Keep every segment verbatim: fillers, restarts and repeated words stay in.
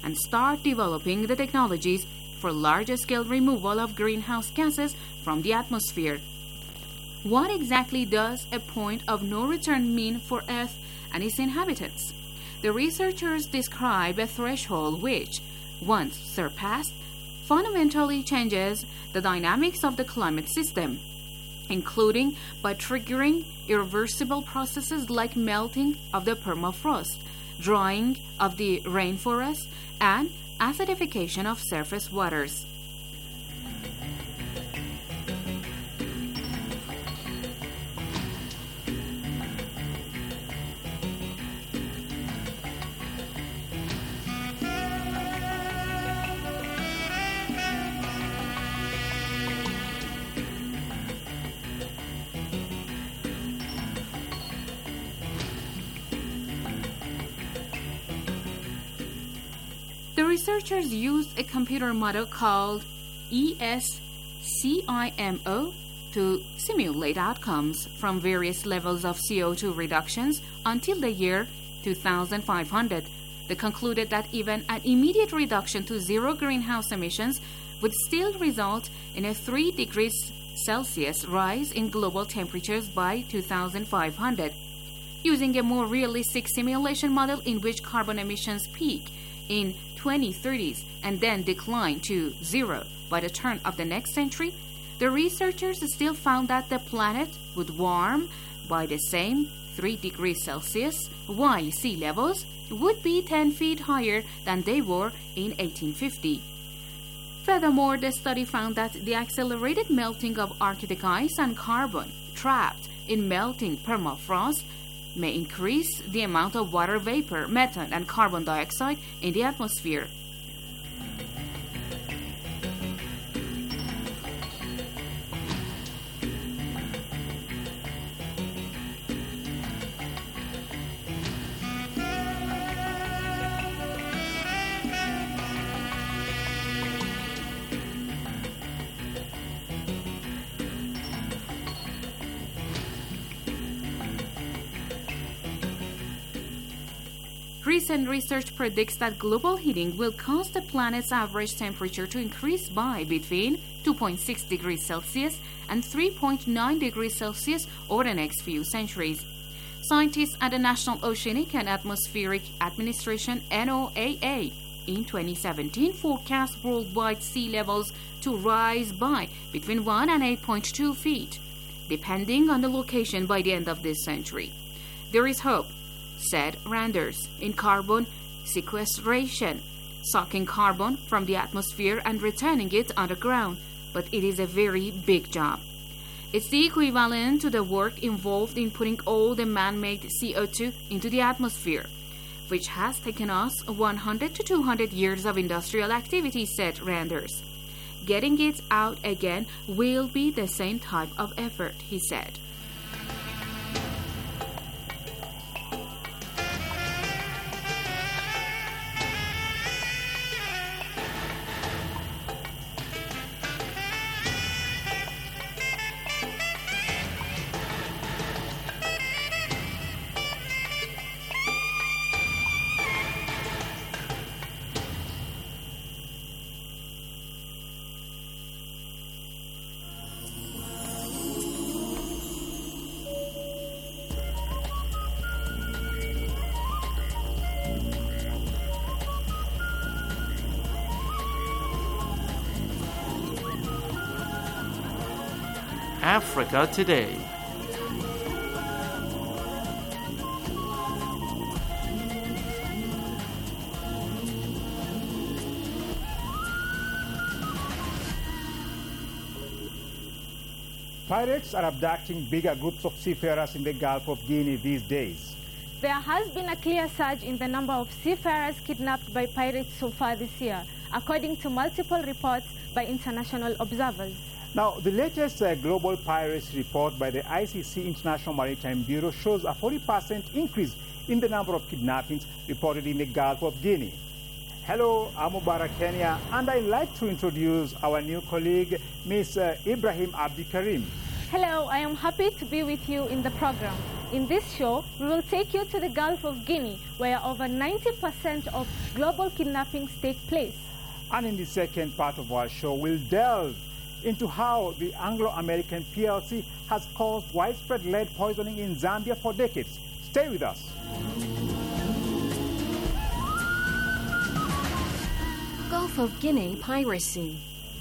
and start developing the technologies for larger-scale removal of greenhouse gases from the atmosphere. What exactly does a point of no return mean for Earth and its inhabitants? The researchers describe a threshold which, once surpassed, fundamentally changes the dynamics of the climate system, including by triggering irreversible processes like melting of the permafrost, drying of the rainforest, and acidification of surface waters. The researchers used a computer model called E S C I M O to simulate outcomes from various levels of C O two reductions until the year two thousand five hundred. They concluded that even an immediate reduction to zero greenhouse emissions would still result in a three degrees Celsius rise in global temperatures by two thousand five hundred. Using a more realistic simulation model in which carbon emissions peak in twenty thirties and then decline to zero by the turn of the next century, the researchers still found that the planet would warm by the same three degrees Celsius, while sea levels would be ten feet higher than they were in eighteen fifty. Furthermore, the study found that the accelerated melting of Arctic ice and carbon trapped in melting permafrost may increase the amount of water vapor, methane, and carbon dioxide in the atmosphere. Recent research predicts that global heating will cause the planet's average temperature to increase by between two point six degrees Celsius and three point nine degrees Celsius over the next few centuries. Scientists at the National Oceanic and Atmospheric Administration N O A A in twenty seventeen forecast worldwide sea levels to rise by between one and eight point two feet, depending on the location by the end of this century. There is hope, said Randers, in carbon sequestration, sucking carbon from the atmosphere and returning it underground, but it is a very big job. It's the equivalent to the work involved in putting all the man-made C O two into the atmosphere, which has taken us one hundred to two hundred years of industrial activity, said Randers. Getting it out again will be the same type of effort, he said. Africa Today. Pirates are abducting bigger groups of seafarers in the Gulf of Guinea these days. There has been a clear surge in the number of seafarers kidnapped by pirates so far this year, according to multiple reports by international observers. Now, the latest uh, global piracy report by the I C C International Maritime Bureau shows a forty percent increase in the number of kidnappings reported in the Gulf of Guinea. Hello, I'm Mubarak Kenya, and I'd like to introduce our new colleague, Miz Uh, Ibrahim Abdikarim. Hello, I am happy to be with you in the program. In this show, we will take you to the Gulf of Guinea, where over ninety percent of global kidnappings take place. And in the second part of our show, we'll delve into how the Anglo-American P L C has caused widespread lead poisoning in Zambia for decades. Stay with us. Gulf of Guinea piracy.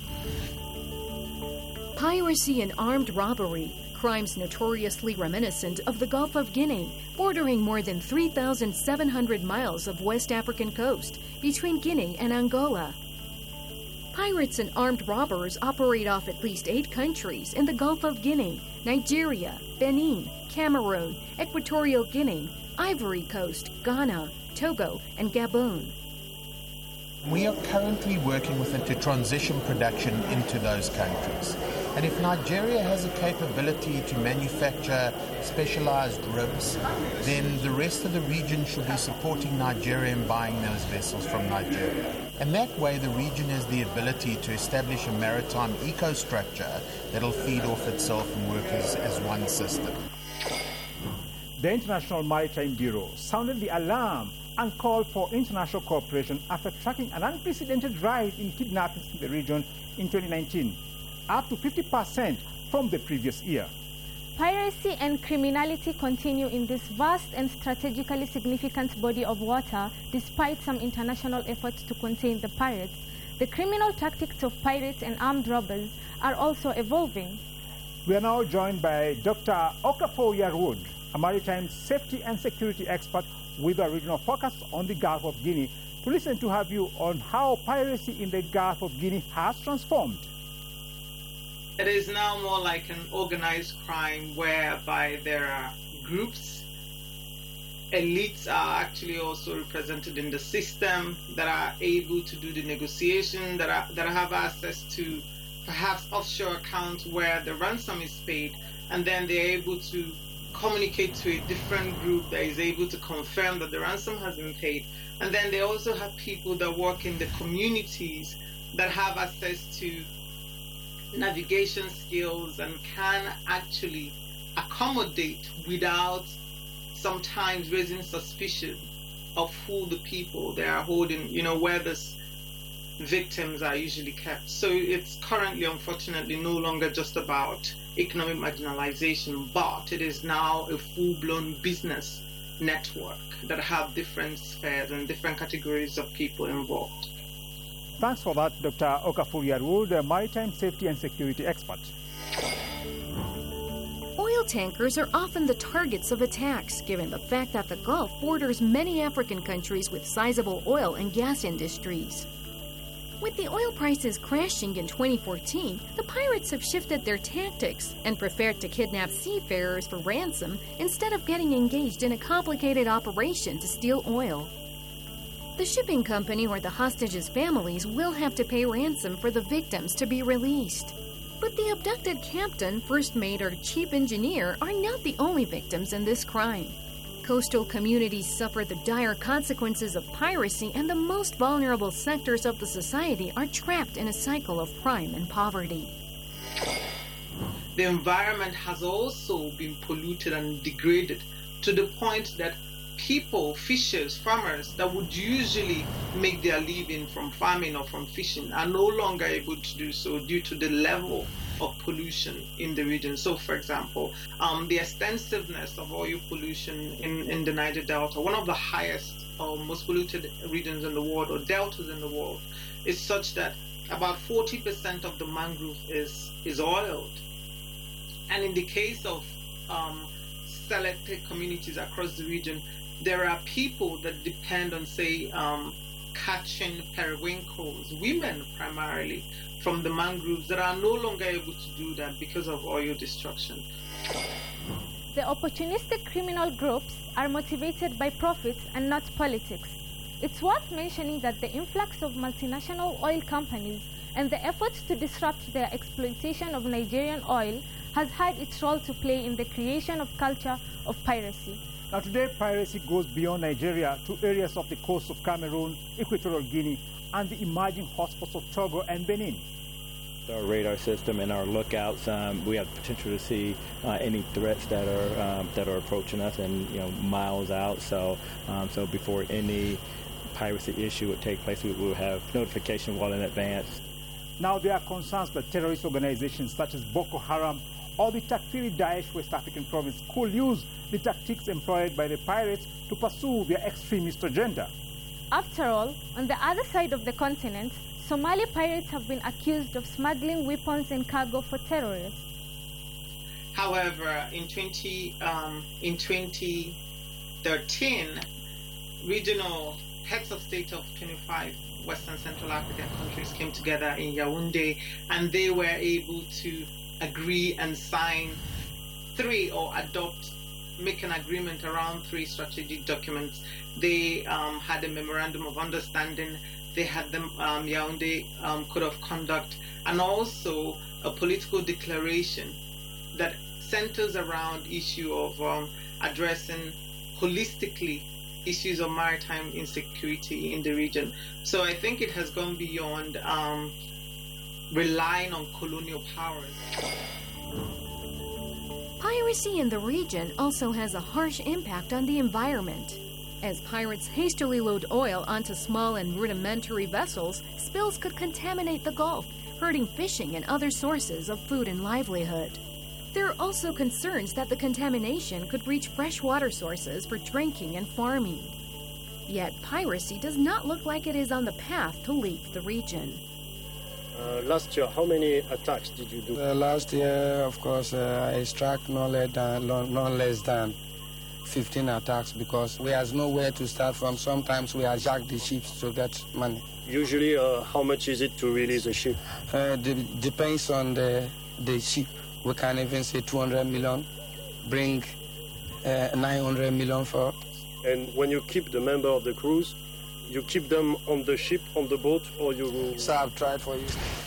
Piracy and armed robbery, crimes notoriously reminiscent of the Gulf of Guinea, bordering more than three thousand seven hundred miles of West African coast between Guinea and Angola. Pirates and armed robbers operate off at least eight countries in the Gulf of Guinea: Nigeria, Benin, Cameroon, Equatorial Guinea, Ivory Coast, Ghana, Togo, and Gabon. We are currently working with it to transition production into those countries. And if Nigeria has a capability to manufacture specialized ribs, then the rest of the region should be supporting Nigeria and buying those vessels from Nigeria. And that way the region has the ability to establish a maritime ecostructure that'll feed off itself and work as, as one system. The International Maritime Bureau sounded the alarm and called for international cooperation after tracking an unprecedented rise in kidnappings in the region in twenty nineteen, up to fifty percent from the previous year. Piracy and criminality continue in this vast and strategically significant body of water, despite some international efforts to contain the pirates. The criminal tactics of pirates and armed robbers are also evolving. We are now joined by Doctor Okafor Yarwood, a maritime safety and security expert with a regional focus on the Gulf of Guinea, to listen to her view on how piracy in the Gulf of Guinea has transformed. It is now more like an organized crime whereby there are groups. Elites are actually also represented in the system that are able to do the negotiation, that, are, that have access to perhaps offshore accounts where the ransom is paid, and then they're able to communicate to a different group that is able to confirm that the ransom has been paid. And then they also have people that work in the communities that have access to navigation skills and can actually accommodate without sometimes raising suspicion of who the people they are holding, you know, where the victims are usually kept. So it's currently, unfortunately, no longer just about economic marginalization, but it is now a full-blown business network that have different spheres and different categories of people involved. Thanks for that, Doctor Okafor Yarwood, a maritime safety and security expert. Oil tankers are often the targets of attacks, given the fact that the Gulf borders many African countries with sizable oil and gas industries. With the oil prices crashing in twenty fourteen, the pirates have shifted their tactics and preferred to kidnap seafarers for ransom instead of getting engaged in a complicated operation to steal oil. The shipping company or the hostages' families will have to pay ransom for the victims to be released. But the abducted captain, first mate, or chief engineer are not the only victims in this crime. Coastal communities suffer the dire consequences of piracy, and the most vulnerable sectors of the society are trapped in a cycle of crime and poverty. The environment has also been polluted and degraded to the point that people, fishers, farmers that would usually make their living from farming or from fishing are no longer able to do so due to the level of pollution in the region. So, for example, um, the extensiveness of oil pollution in, in the Niger Delta, one of the highest or most polluted regions in the world, or deltas in the world, is such that about forty percent of the mangrove is, is oiled. And in the case of um, selected communities across the region, there are people that depend on, say, um, catching periwinkles, women primarily, from the mangroves that are no longer able to do that because of oil destruction. The opportunistic criminal groups are motivated by profits and not politics. It's worth mentioning that the influx of multinational oil companies and the efforts to disrupt their exploitation of Nigerian oil has had its role to play in the creation of culture of piracy. Now today, piracy goes beyond Nigeria to areas of the coast of Cameroon, Equatorial Guinea, and the emerging hotspots of Togo and Benin. Our radar system and our lookouts, um, we have potential to see uh, any threats that are um, that are approaching us, and you know, miles out. So, um, so before any piracy issue would take place, we will have notification well in advance. Now, there are concerns that terrorist organizations such as Boko Haram or the Takfiri Daesh West African province could use the tactics employed by the pirates to pursue their extremist agenda. After all, on the other side of the continent, Somali pirates have been accused of smuggling weapons and cargo for terrorists. However, in, twenty, um, in twenty thirteen, regional heads of state of twenty-five Western Central African countries came together in Yaoundé, and they were able to agree and sign three or adopt, make an agreement around three strategic documents. They um, had a memorandum of understanding. They had the um, Yaoundé um, Code of Conduct, and also a political declaration that centers around issue of um, addressing holistically issues of maritime insecurity in the region. So I think it has gone beyond um, relying on colonial powers. Piracy in the region also has a harsh impact on the environment. As pirates hastily load oil onto small and rudimentary vessels, spills could contaminate the Gulf, hurting fishing and other sources of food and livelihood. There are also concerns that the contamination could reach freshwater sources for drinking and farming. Yet piracy does not look like it is on the path to leave the region. Uh, last year, how many attacks did you do? Uh, last year, of course, uh, I struck no less than, no less than fifteen attacks, because we have nowhere to start from. Sometimes we hijack the ships to get money. Usually, uh, how much is it to release a ship? Uh, de depends on the, the ship. We can even say two hundred million, bring uh, nine hundred million for. And when you keep the member of the crews, you keep them on the ship, on the boat, or you... So I've tried for you.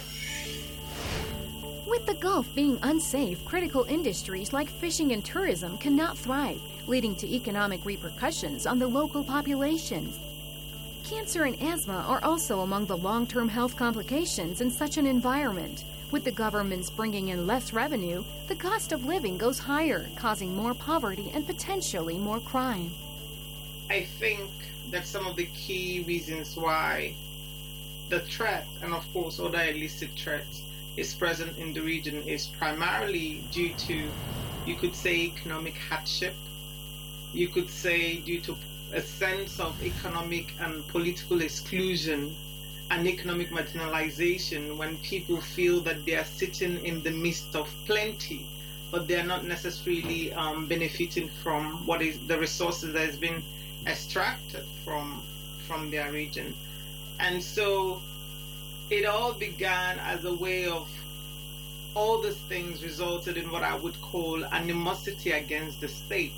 With the Gulf being unsafe, critical industries like fishing and tourism cannot thrive, leading to economic repercussions on the local populations. Cancer and asthma are also among the long-term health complications in such an environment. With the governments bringing in less revenue, the cost of living goes higher, causing more poverty and potentially more crime. I think that some of the key reasons why the threat, and of course other illicit threats, is present in the region is primarily due to, you could say, economic hardship. You could say due to a sense of economic and political exclusion and economic marginalization, when people feel that they are sitting in the midst of plenty, but they are not necessarily um, benefiting from what is the resources that has been extracted from from their region. And so it all began as a way of, all these things resulted in what I would call animosity against the state.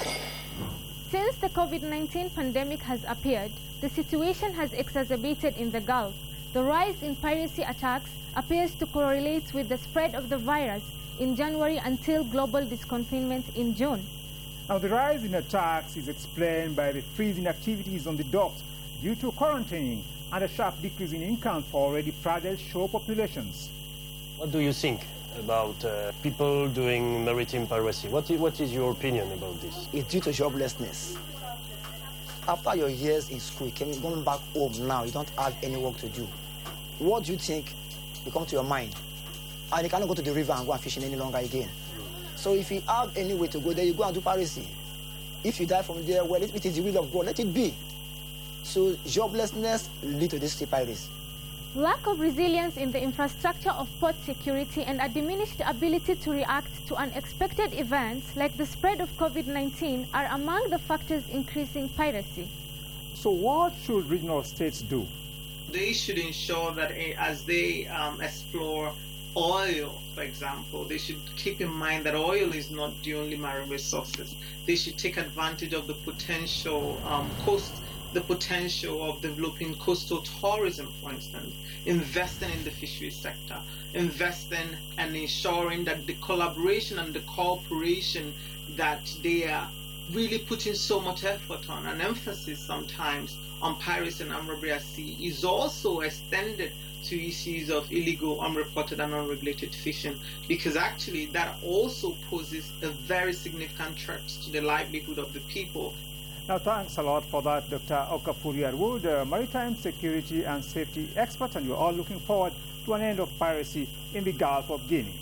Since the COVID nineteen pandemic has appeared, the situation has exacerbated in the Gulf. The rise in piracy attacks appears to correlate with the spread of the virus in January until global disconfinement in June. Now, the rise in attacks is explained by the freezing activities on the docks due to quarantining and a sharp decrease in income for already fragile shore populations. What do you think about uh, people doing maritime piracy? What is, what is your opinion about this? It's due to joblessness. After your years in school, you going back home now, you don't have any work to do. What do you think will come to your mind? And you cannot go to the river and go and fishing any longer again. So if you have any way to go there, you go and do piracy. If you die from there, well, it is the will of God. Let it be. So joblessness leads to this piracy. Lack of resilience in the infrastructure of port security and a diminished ability to react to unexpected events like the spread of COVID nineteen are among the factors increasing piracy. So what should regional states do? They should ensure that as they um, explore oil, for example, they should keep in mind that oil is not the only marine resources. They should take advantage of the potential um, coast, the potential of developing coastal tourism, for instance, investing in the fisheries sector, investing and ensuring that the collaboration and the cooperation that they are really putting so much effort on and emphasis sometimes on piracy and armed robbery at sea is also extended to issues of illegal, unreported and unregulated fishing, because actually that also poses a very significant threat to the livelihood of the people. Now, thanks a lot for that, Doctor Okafuri Arwood, uh, maritime security and safety expert, and we're all looking forward to an end of piracy in the Gulf of Guinea.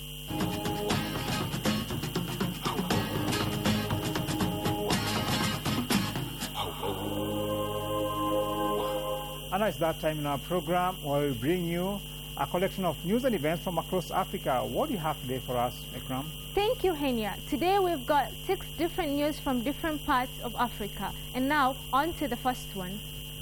And it's that time in our program where we bring you a collection of news and events from across Africa. What do you have today for us, Ikram? Thank you, Henia. Today we've got six different news from different parts of Africa. And now, on to the first one.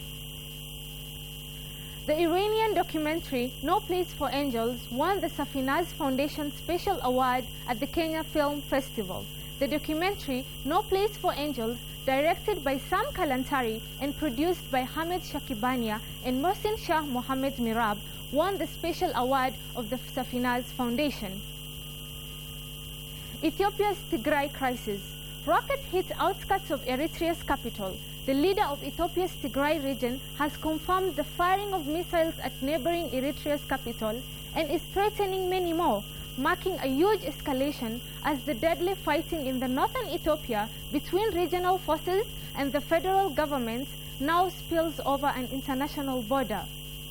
The Iranian documentary No Place for Angels won the Safinaz Foundation Special Award at the Kenya Film Festival. The documentary No Place for Angels, directed by Sam Kalantari and produced by Hamed Shakibania and Mohsin Shah Mohammed Mirab, won the special award of the Safinaz Foundation. Ethiopia's Tigray crisis. Rocket hit outskirts of Eritrea's capital. The leader of Ethiopia's Tigray region has confirmed the firing of missiles at neighboring Eritrea's capital and is threatening many more, marking a huge escalation as the deadly fighting in the northern Ethiopia between regional forces and the federal government now spills over an international border.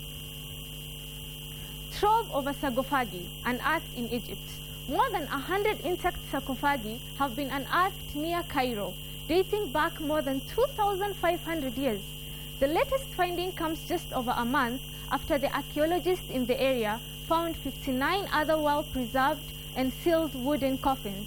Trove of a sarcophagi unearthed in Egypt. More than one hundred intact sarcophagi have been unearthed near Cairo, dating back more than two thousand five hundred years. The latest finding comes just over a month after the archaeologists in the area found fifty-nine other well-preserved and sealed wooden coffins.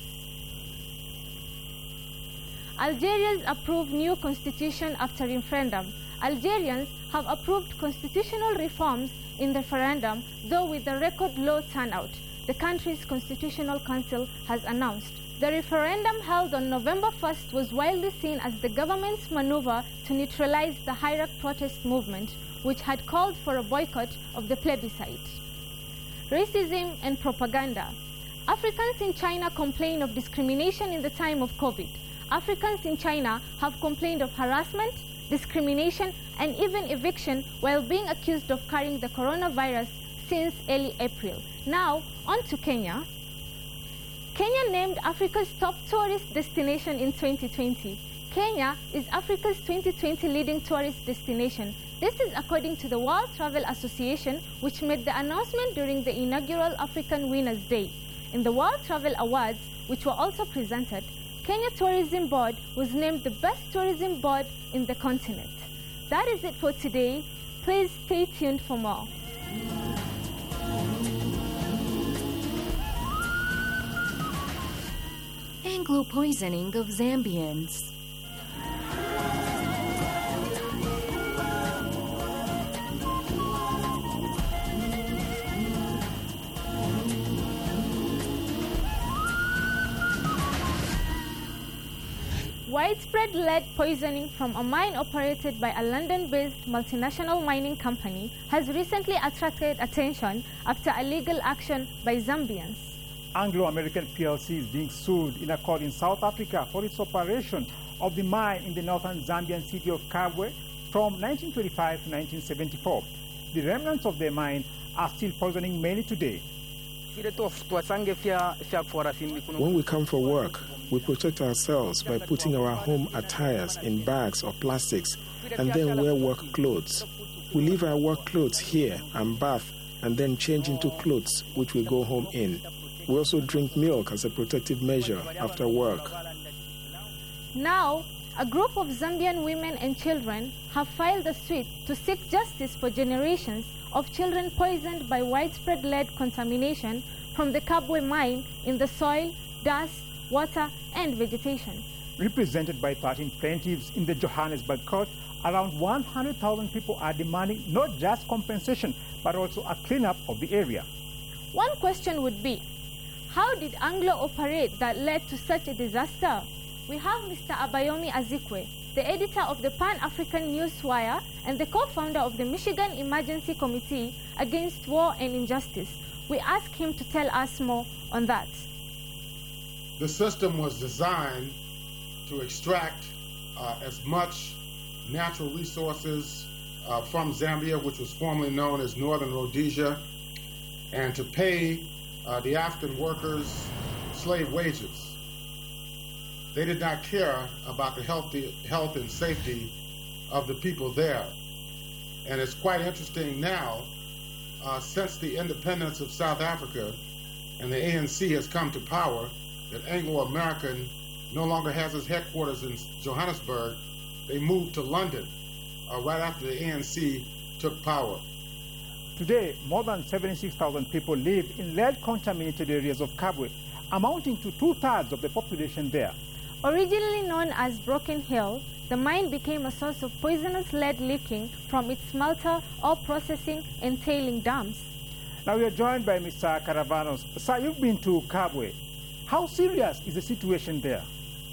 Algeria's approved new constitution after referendum. Algerians have approved constitutional reforms in the referendum, though with a record low turnout, the country's constitutional council has announced. The referendum held on November first was widely seen as the government's maneuver to neutralize the Hirak protest movement, which had called for a boycott of the plebiscite. Racism and propaganda. Africans in China complain of discrimination in the time of COVID. Africans in China have complained of harassment, discrimination, and even eviction while being accused of carrying the coronavirus since early April. Now, on to Kenya. Kenya named Africa's top tourist destination in twenty twenty. Kenya is Africa's twenty twenty leading tourist destination. This is according to the World Travel Association, which made the announcement during the inaugural African Winners' Day. In the World Travel Awards, which were also presented, Kenya Tourism Board was named the best tourism board in the continent. That is it for today. Please stay tuned for more. Anglo poisoning of Zambians. Widespread lead poisoning from a mine operated by a London-based multinational mining company has recently attracted attention after illegal action by Zambians. Anglo-American P L C is being sued in a court in South Africa for its operation of the mine in the northern Zambian city of Kabwe from nineteen twenty-five to nineteen seventy-four. The remnants of the mine are still poisoning many today. When we come for work, we protect ourselves by putting our home attires in bags or plastics and then wear work clothes. We leave our work clothes here and bath and then change into clothes which we go home in. We also drink milk as a protective measure after work. Now, a group of Zambian women and children have filed a suit to seek justice for generations of children poisoned by widespread lead contamination from the Kabwe mine in the soil, dust, water, and vegetation. Represented by thirteen plaintiffs in the Johannesburg court, around one hundred thousand people are demanding not just compensation, but also a cleanup of the area. One question would be, how did Anglo operate that led to such a disaster? We have Mister Abayomi Azikwe, the editor of the Pan-African Newswire and the co-founder of the Michigan Emergency Committee Against War and Injustice. We ask him to tell us more on that. The system was designed to extract uh, as much natural resources uh, from Zambia, which was formerly known as Northern Rhodesia, and to pay uh, the African workers slave wages. They did not care about the healthy, health and safety of the people there. And it's quite interesting now, uh, since the independence of South Africa and the A N C has come to power, that Anglo-American no longer has its headquarters in Johannesburg. They moved to London uh, right after the A N C took power. Today, more than seventy-six thousand people live in lead-contaminated areas of Kabwe, amounting to two-thirds of the population there. Originally known as Broken Hill, the mine became a source of poisonous lead leaking from its smelter, ore processing, and tailing dams. Now we are joined by Mister Caravanos. Sir, you've been to Kabwe. How serious is the situation there?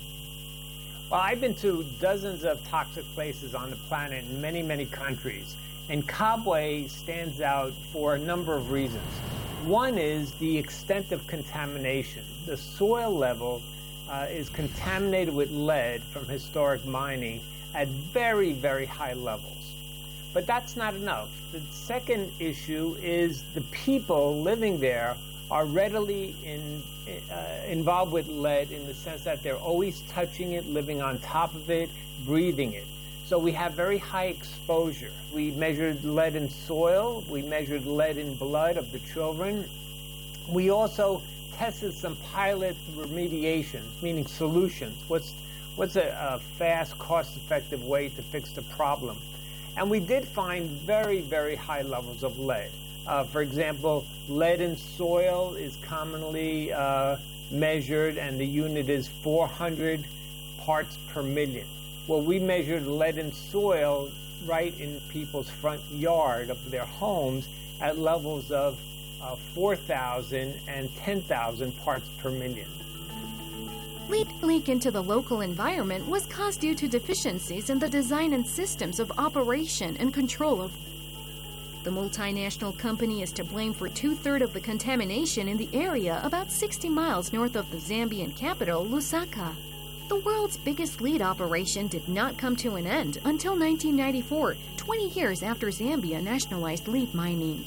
Well, I've been to dozens of toxic places on the planet in many, many countries. And Kabwe stands out for a number of reasons. One is the extent of contamination. The soil level uh, is contaminated with lead from historic mining at very, very high levels. But that's not enough. The second issue is the people living there are readily in, uh, involved with lead in the sense that they're always touching it, living on top of it, breathing it. So we have very high exposure. We measured lead in soil. We measured lead in blood of the children. We also tested some pilot remediations, meaning solutions. What's, what's a, a fast, cost-effective way to fix the problem? And we did find very, very high levels of lead. Uh, for example, lead in soil is commonly uh, measured, and the unit is four hundred parts per million. Well, we measured lead in soil right in people's front yard of their homes at levels of uh, four thousand and ten thousand parts per million. Lead leak into the local environment was caused due to deficiencies in the design and systems of operation and control of. The multinational company is to blame for two-thirds of the contamination in the area about sixty miles north of the Zambian capital, Lusaka. The world's biggest lead operation did not come to an end until nineteen ninety-four, twenty years after Zambia nationalized lead mining.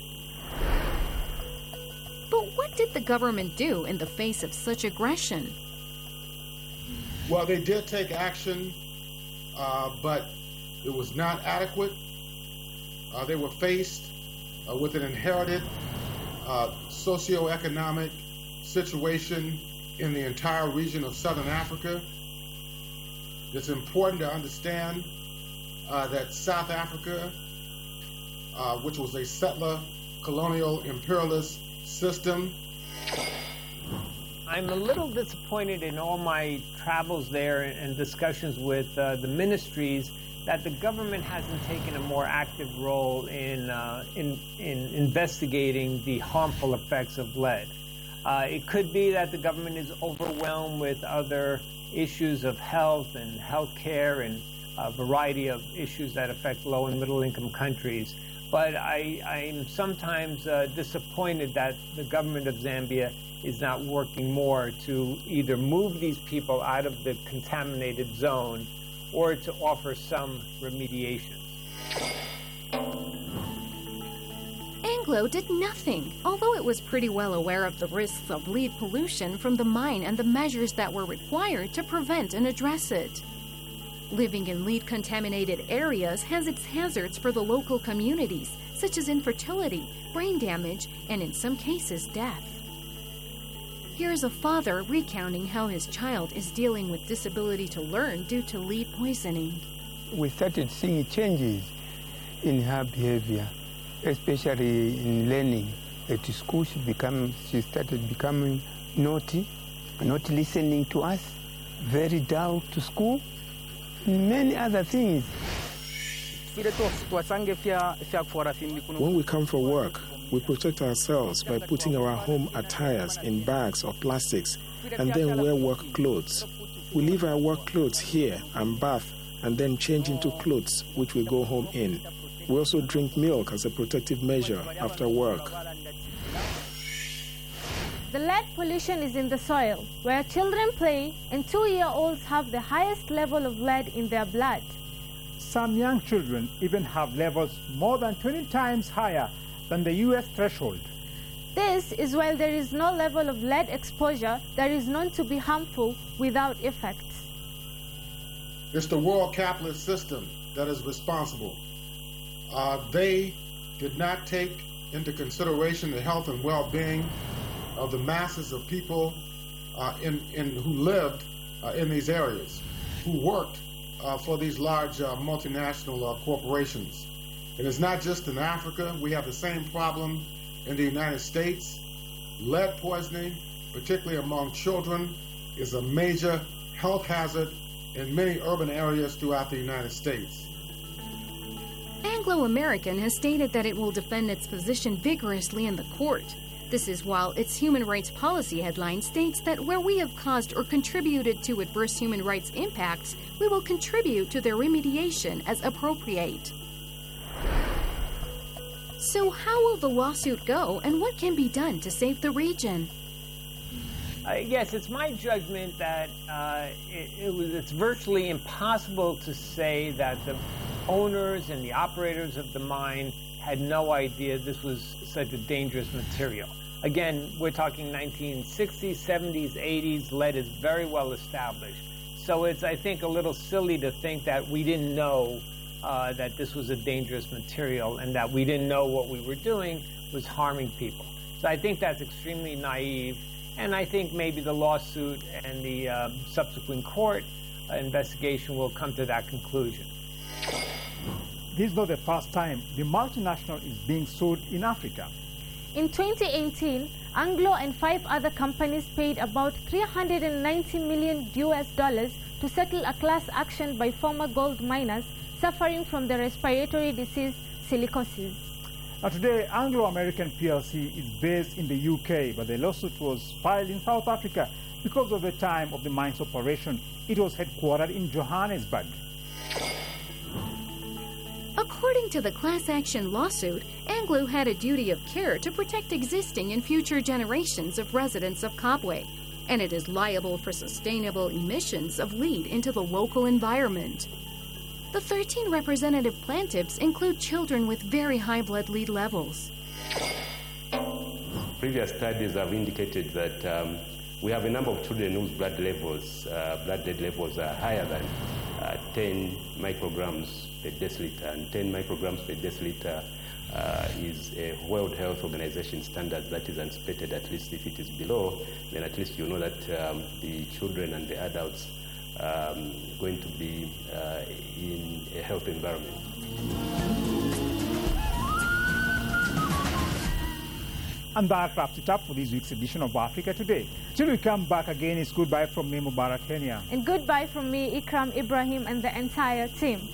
But what did the government do in the face of such aggression? Well, they did take action, uh, but it was not adequate. Uh, they were faced uh, with an inherited uh, socioeconomic situation in the entire region of Southern Africa. It's important to understand uh, that South Africa, uh, which was a settler, colonial, imperialist system. I'm a little disappointed in all my travels there and discussions with uh, the ministries that the government hasn't taken a more active role in, uh, in, in investigating the harmful effects of lead. Uh, it could be that the government is overwhelmed with other issues of health and health care and a variety of issues that affect low and middle income countries. But I, I'm sometimes uh, disappointed that the government of Zambia is not working more to either move these people out of the contaminated zone or to offer some remediation. Anglo did nothing, although it was pretty well aware of the risks of lead pollution from the mine and the measures that were required to prevent and address it. Living in lead-contaminated areas has its hazards for the local communities, such as infertility, brain damage, and in some cases, death. Here's a father recounting how his child is dealing with disability to learn due to lead poisoning. We started seeing changes in her behavior, especially in learning. At school, she, become, she started becoming naughty, not listening to us, very dull to school, and many other things. When we come for work, we protect ourselves by putting our home attires in bags or plastics and then wear work clothes. We leave our work clothes here and bath and then change into clothes which we go home in. We also drink milk as a protective measure after work. The lead pollution is in the soil, where children play and two-year-olds have the highest level of lead in their blood. Some young children even have levels more than twenty times higher than the U S threshold. This is while there is no level of lead exposure that is known to be harmful without effects. It's the world capitalist system that is responsible. Uh, they did not take into consideration the health and well-being of the masses of people uh, in, in, who lived uh, in these areas, who worked uh, for these large uh, multinational uh, corporations. And it's not just in Africa. We have the same problem in the United States. Lead poisoning, particularly among children, is a major health hazard in many urban areas throughout the United States. Anglo American has stated that it will defend its position vigorously in the court. This is while its human rights policy headline states that where we have caused or contributed to adverse human rights impacts, we will contribute to their remediation as appropriate. So how will the lawsuit go, and what can be done to save the region? Uh, yes, it's my judgment that uh, it, it was, it's virtually impossible to say that the owners and the operators of the mine had no idea this was such a dangerous material. Again, we're talking nineteen sixties, seventies, eighties. Lead is very well established. So it's, I think, a little silly to think that we didn't know uh, that this was a dangerous material and that we didn't know what we were doing was harming people. So I think that's extremely naive. And I think maybe the lawsuit and the uh, subsequent court uh, investigation will come to that conclusion. This is not the first time the multinational is being sued in Africa. In twenty eighteen, Anglo and five other companies paid about three hundred ninety million U S dollars to settle a class action by former gold miners suffering from the respiratory disease silicosis. Now today, Anglo American P L C is based in the U K, but the lawsuit was filed in South Africa because of the time of the mine's operation. It was headquartered in Johannesburg. According to the class action lawsuit, Anglo had a duty of care to protect existing and future generations of residents of Kabwe, and it is liable for sustainable emissions of lead into the local environment. The thirteen representative plaintiffs include children with very high blood lead levels. Previous studies have indicated that um, we have a number of children whose blood levels, uh, blood lead levels are higher than uh, ten micrograms per deciliter, and ten micrograms per deciliter uh, is a World Health Organization standard that is anticipated. At least if it is below, then at least you know that um, the children and the adults um, going to be uh, in a healthy environment. And that wraps it up for this week's edition of Africa Today. Till we come back again, it's goodbye from me, Mubarak Kenya. And goodbye from me, Ikram Ibrahim, and the entire team.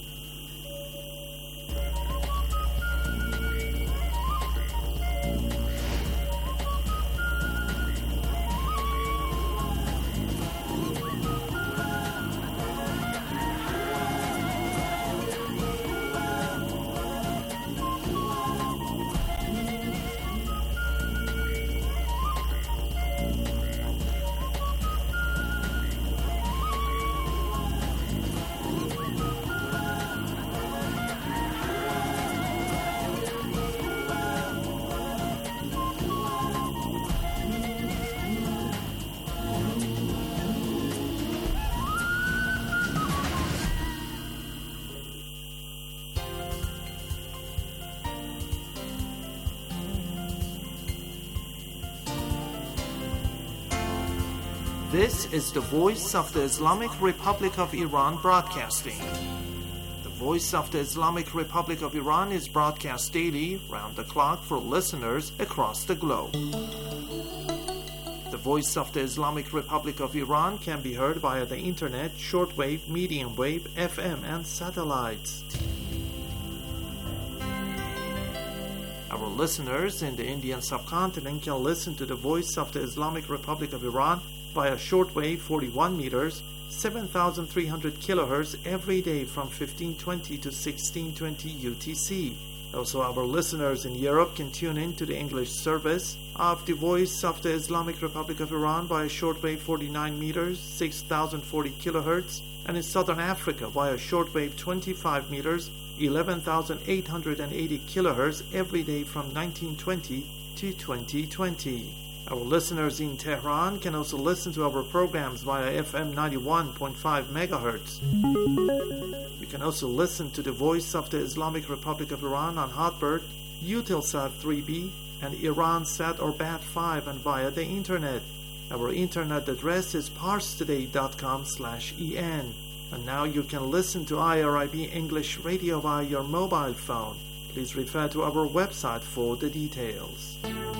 This is the Voice of the Islamic Republic of Iran broadcasting. The Voice of the Islamic Republic of Iran is broadcast daily, round the clock, for listeners across the globe. The Voice of the Islamic Republic of Iran can be heard via the internet, shortwave, medium wave, F M, and satellites. Our listeners in the Indian subcontinent can listen to the Voice of the Islamic Republic of Iran via shortwave forty-one meters, seven thousand three hundred kilohertz every day from fifteen twenty to sixteen twenty U T C. Also, our listeners in Europe can tune in to the English service of the Voice of the Islamic Republic of Iran via shortwave forty-nine meters, six thousand forty kilohertz, and in Southern Africa via shortwave twenty-five meters, eleven thousand eight hundred eighty kilohertz every day from nineteen twenty to twenty twenty. Our listeners in Tehran can also listen to our programs via F M ninety-one point five megahertz. You can also listen to the Voice of the Islamic Republic of Iran on Hotbird, Eutelsat three B, and Iransat or B A T five, and via the Internet. Our Internet address is parstoday dot com slash en. And now you can listen to I R I B English Radio via your mobile phone. Please refer to our website for the details.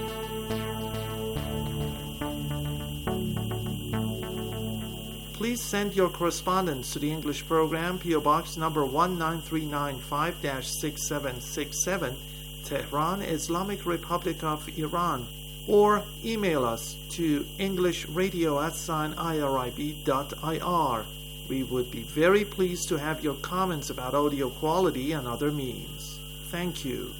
Please send your correspondence to the English program, P O Box number one nine three nine five dash six seven six seven, Tehran, Islamic Republic of Iran, or email us to englishradio at sign irib dot ir. We would be very pleased to have your comments about audio quality and other means. Thank you.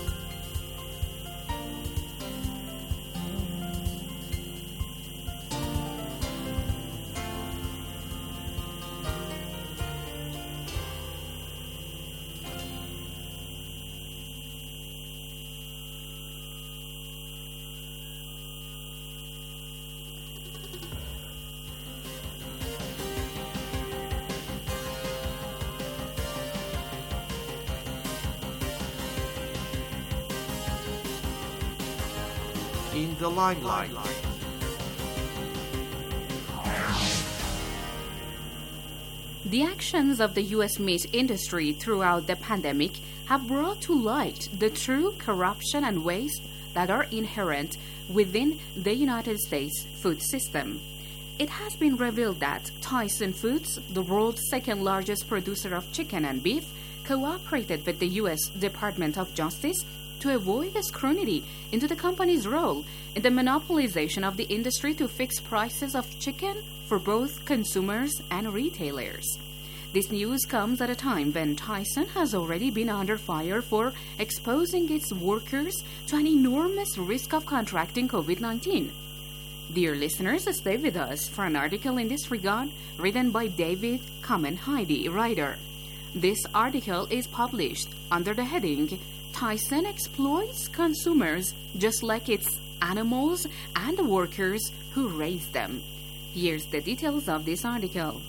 In the limelight. The actions of the U S meat industry throughout the pandemic have brought to light the true corruption and waste that are inherent within the United States food system. It has been revealed that Tyson Foods, the world's second largest producer of chicken and beef, cooperated with the U S Department of Justice to avoid scrutiny into the company's role in the monopolization of the industry to fix prices of chicken for both consumers and retailers. This news comes at a time when Tyson has already been under fire for exposing its workers to an enormous risk of contracting COVID nineteen. Dear listeners, stay with us for an article in this regard written by David Kamen-Heidi, writer. This article is published under the heading Tyson exploits consumers just like its animals and the workers who raise them. Here's the details of this article.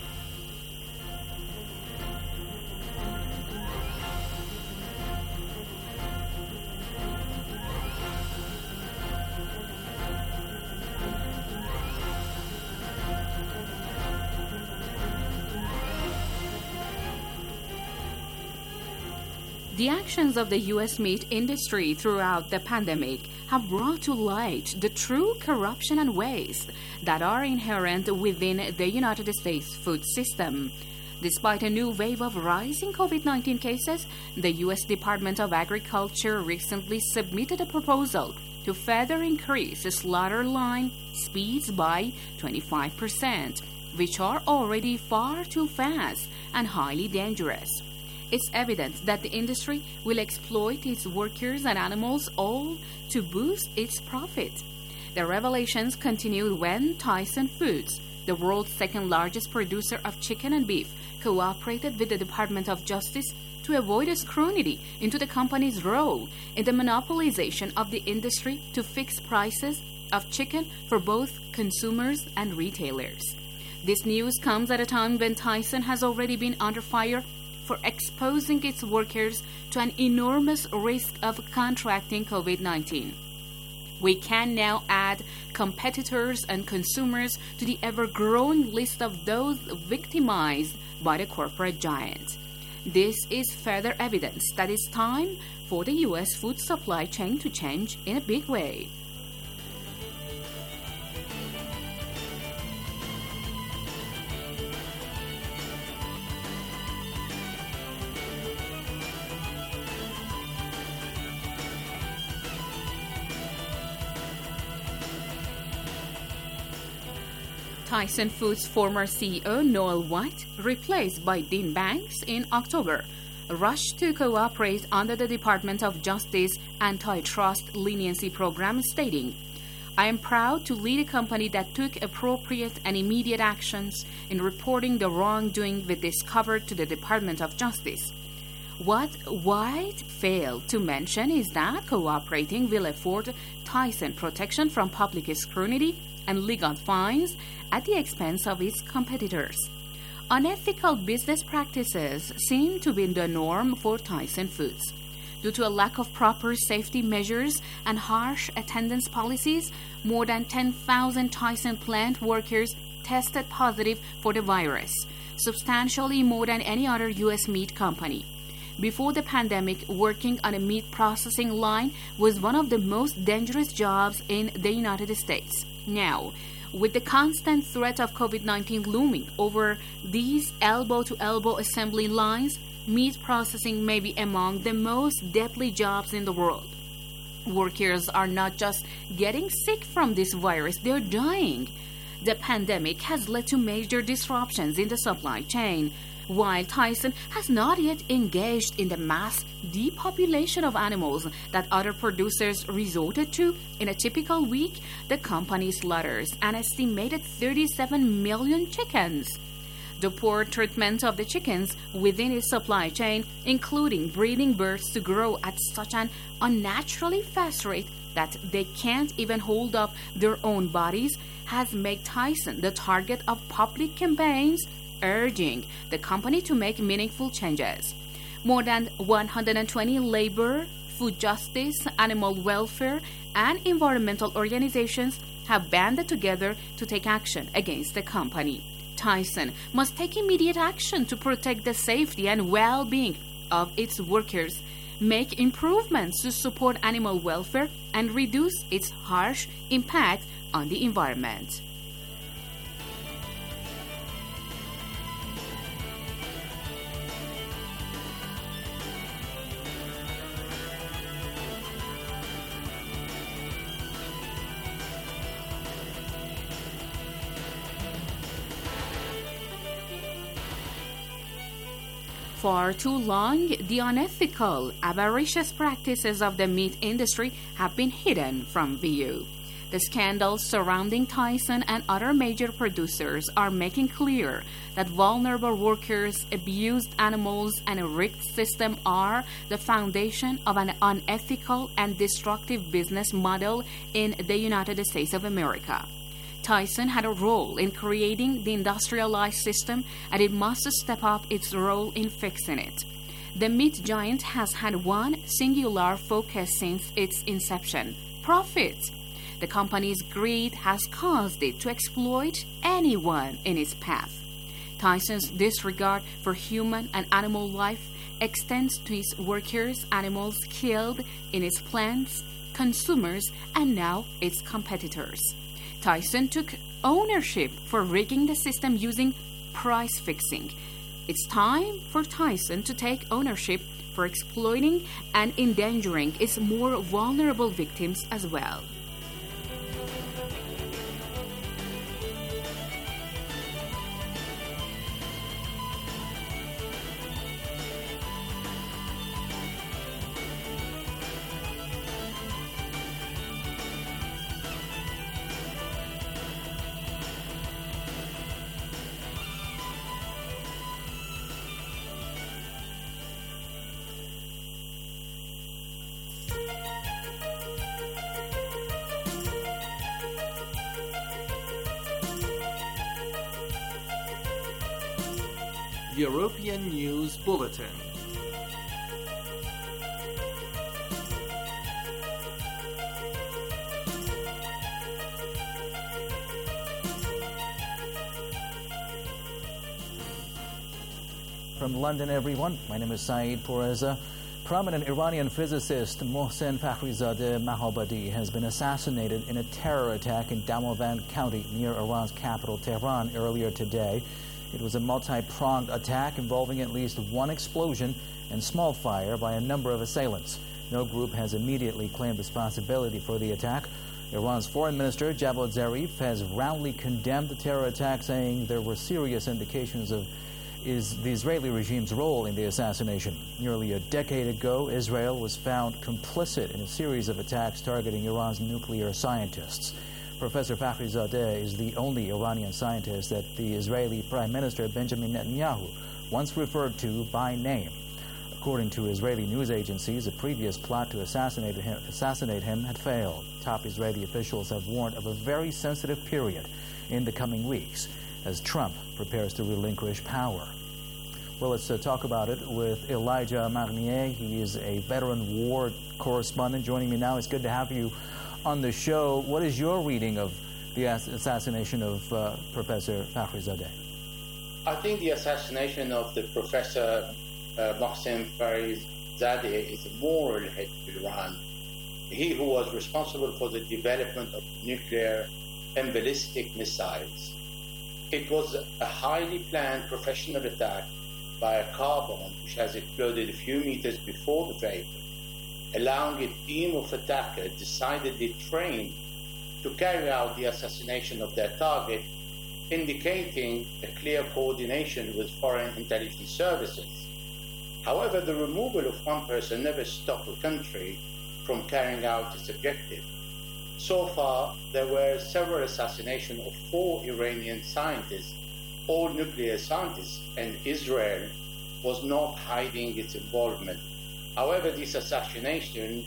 The actions of the U S meat industry throughout the pandemic have brought to light the true corruption and waste that are inherent within the United States food system. Despite a new wave of rising COVID nineteen cases, the U S Department of Agriculture recently submitted a proposal to further increase slaughter line speeds by twenty-five percent, which are already far too fast and highly dangerous. It's evident that the industry will exploit its workers and animals all to boost its profit. The revelations continued when Tyson Foods, the world's second largest producer of chicken and beef, cooperated with the Department of Justice to avoid scrutiny into the company's role in the monopolization of the industry to fix prices of chicken for both consumers and retailers. This news comes at a time when Tyson has already been under fire for exposing its workers to an enormous risk of contracting COVID nineteen. We can now add competitors and consumers to the ever-growing list of those victimized by the corporate giant. This is further evidence that it's time for the U S food supply chain to change in a big way. Tyson Foods' former C E O Noel White, replaced by Dean Banks in October, rushed to cooperate under the Department of Justice Antitrust Leniency Program, stating, "I am proud to lead a company that took appropriate and immediate actions in reporting the wrongdoing we discovered to the Department of Justice." What White failed to mention is that cooperating will afford Tyson protection from public scrutiny and legal fines at the expense of its competitors. Unethical business practices seem to be the norm for Tyson Foods. Due to a lack of proper safety measures and harsh attendance policies, more than ten thousand Tyson plant workers tested positive for the virus, substantially more than any other U S meat company. Before the pandemic, working on a meat processing line was one of the most dangerous jobs in the United States. Now, with the constant threat of COVID nineteen looming over these elbow-to-elbow assembly lines, meat processing may be among the most deadly jobs in the world. Workers are not just getting sick from this virus, they're dying. The pandemic has led to major disruptions in the supply chain. While Tyson has not yet engaged in the mass depopulation of animals that other producers resorted to, in a typical week, the company slaughters an estimated thirty-seven million chickens. The poor treatment of the chickens within its supply chain, including breeding birds to grow at such an unnaturally fast rate that they can't even hold up their own bodies, has made Tyson the target of public campaigns urging the company to make meaningful changes. More than one hundred twenty labor, food justice, animal welfare, and environmental organizations have banded together to take action against the company. Tyson must take immediate action to protect the safety and well-being of its workers, make improvements to support animal welfare, and reduce its harsh impact on the environment. For too long, the unethical, avaricious practices of the meat industry have been hidden from view. The scandals surrounding Tyson and other major producers are making clear that vulnerable workers, abused animals, and a rigged system are the foundation of an unethical and destructive business model in the United States of America. Tyson had a role in creating the industrialized system, and it must step up its role in fixing it. The meat giant has had one singular focus since its inception: profit. The company's greed has caused it to exploit anyone in its path. Tyson's disregard for human and animal life extends to its workers, animals killed in its plants, consumers, and now its competitors. Tyson took ownership for rigging the system using price fixing. It's time for Tyson to take ownership for exploiting and endangering its more vulnerable victims as well. European News Bulletin. From London, everyone, my name is Saeed Poureza. Prominent Iranian physicist Mohsen Fakhrizadeh Mahabadi has been assassinated in a terror attack in Damavand County near Iran's capital, Tehran, earlier today. It was a multi-pronged attack involving at least one explosion and small fire by a number of assailants. No group has immediately claimed responsibility for the attack. Iran's foreign minister, Javad Zarif, has roundly condemned the terror attack, saying there were serious indications of is the Israeli regime's role in the assassination. Nearly a decade ago, Israel was found complicit in a series of attacks targeting Iran's nuclear scientists. Professor Fakhrizadeh is the only Iranian scientist that the Israeli Prime Minister Benjamin Netanyahu once referred to by name. According to Israeli news agencies, a previous plot to assassinate him, assassinate him had failed. Top Israeli officials have warned of a very sensitive period in the coming weeks as Trump prepares to relinquish power. Well, let's uh, talk about it with Elijah Magnier. He is a veteran war correspondent joining me now. It's good to have you on the show. What is your reading of the assassination of uh, Professor Fakhrizadeh? I think the assassination of the Professor uh, Mohsen Fakhrizadeh is a moral hit to Iran. He who was responsible for the development of nuclear and ballistic missiles. It was a highly planned professional attack by a car bomb which has exploded a few meters before the vehicle, allowing a team of attackers decidedly trained to carry out the assassination of their target, indicating a clear coordination with foreign intelligence services. However, the removal of one person never stopped a country from carrying out its objective. So far, there were several assassinations of four Iranian scientists, all nuclear scientists, and Israel was not hiding its involvement. However, this assassination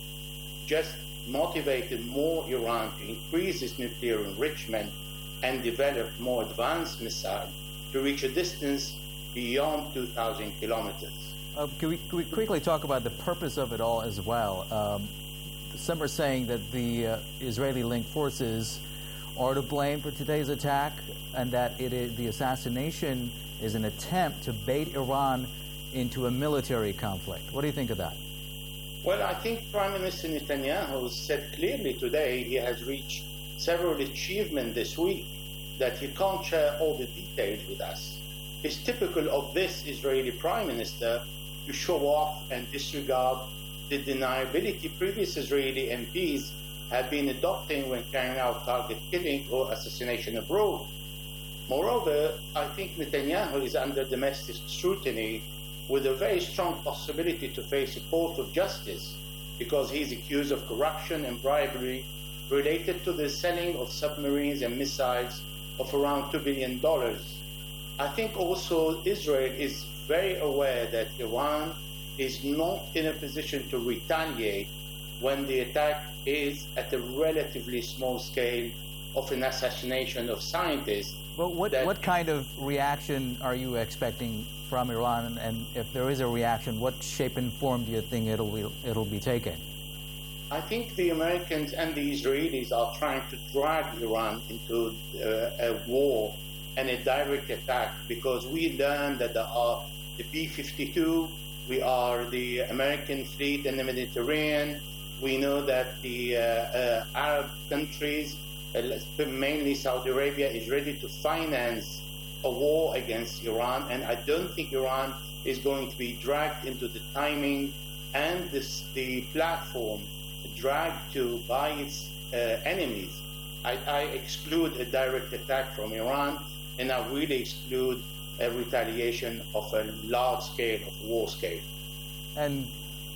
just motivated more Iran to increase its nuclear enrichment and develop more advanced missiles to reach a distance beyond two thousand kilometers. Uh, can, we, can we quickly talk about the purpose of it all as well? Um, some are saying that the uh, Israeli-linked forces are to blame for today's attack and that it is, the assassination is an attempt to bait Iran into a military conflict. What do you think of that? Well, I think Prime Minister Netanyahu said clearly today he has reached several achievements this week that he can't share all the details with us. It's typical of this Israeli Prime Minister to show off and disregard the deniability previous Israeli M Ps have been adopting when carrying out target killing or assassination abroad. Moreover, I think Netanyahu is under domestic scrutiny with a very strong possibility to face a court of justice because he is accused of corruption and bribery related to the selling of submarines and missiles of around two billion dollars. I think also Israel is very aware that Iran is not in a position to retaliate when the attack is at a relatively small scale of an assassination of scientists. But what, what kind of reaction are you expecting from Iran? And if there is a reaction, what shape and form do you think it'll be, it'll be taking? I think the Americans and the Israelis are trying to drag Iran into uh, a war and a direct attack because we learned that there are the B fifty-two, we are the American fleet in the Mediterranean. We know that the uh, uh, Arab countries, uh, mainly Saudi Arabia, is ready to finance a war against Iran. And I don't think Iran is going to be dragged into the timing and this, the platform dragged to by its uh, enemies. I, I exclude a direct attack from Iran, and I really exclude a retaliation of a large scale, of war scale. And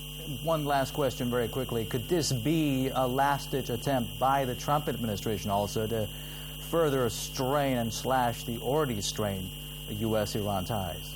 one last question very quickly. Could this be a last-ditch attempt by the Trump administration also to further strain and slash the already strained U S Iran ties?